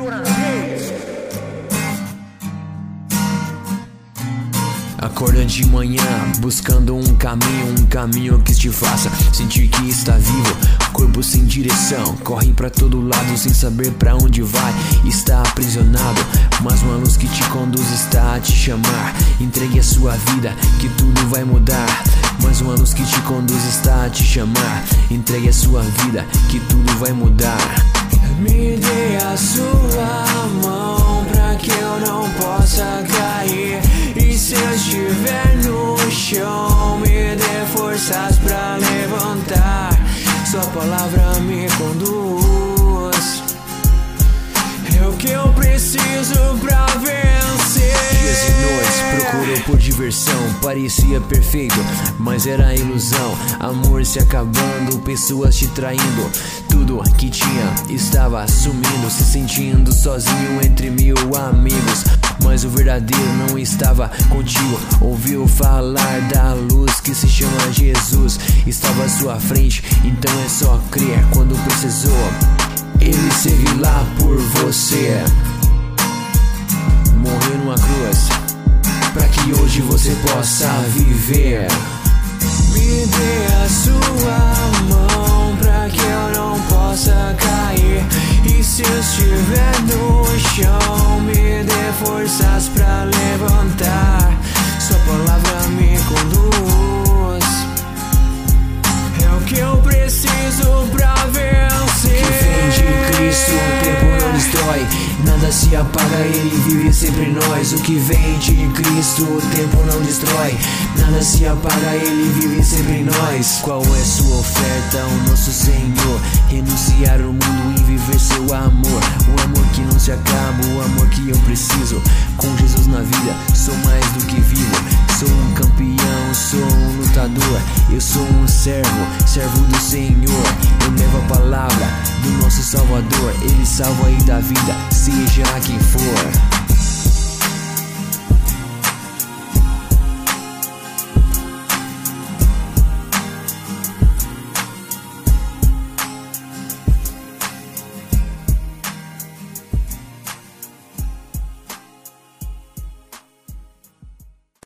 Acorda de manhã, buscando um caminho que te faça sentir que está vivo. Corpo sem direção, corre pra todo lado sem saber pra onde vai. Está aprisionado, mas uma luz que te conduz está a te chamar. Entregue a sua vida, que tudo vai mudar. Mas uma luz que te conduz está a te chamar. Entregue a sua vida, que tudo vai mudar. Me dê a sua mão pra que eu não possa cair. E se eu estiver no chão, me dê forças pra levantar. Sua palavra me conduz. É o que eu preciso pra vencer. Dias e noites procurou por diversão, parecia perfeito, mas era ilusão. Amor se acabando, pessoas te traindo. Tudo que tinha estava sumindo, se sentindo sozinho entre mil amigos. Mas o verdadeiro não estava contigo. Ouviu falar da luz que se chama Jesus. Estava à sua frente, então é só crer. Quando precisou, ele esteve lá por você. Morreu numa cruz pra que hoje você possa viver. Me dê a sua mão pra que eu não possa cair. E se eu estiver no chão, me dê forças pra levantar. Sua palavra me conduz. É o que eu preciso pra vencer. Que vem de Cristo, o tempo não destrói. Nada se apaga, ele vive sempre em nós. O que vem de Cristo, o tempo não destrói. Nada se apaga, ele vive sempre em nós. Qual é sua oferta ao nosso Senhor? Renunciar ao mundo e viver seu amor. O amor que não se acaba, o amor que eu preciso. Com Jesus na vida, sou mais do que vivo. Sou um campeão, sou um lutador. Eu sou um servo do Senhor. Eu levo a palavra do nosso Salvador. Ele salva aí da vida, seja quem for.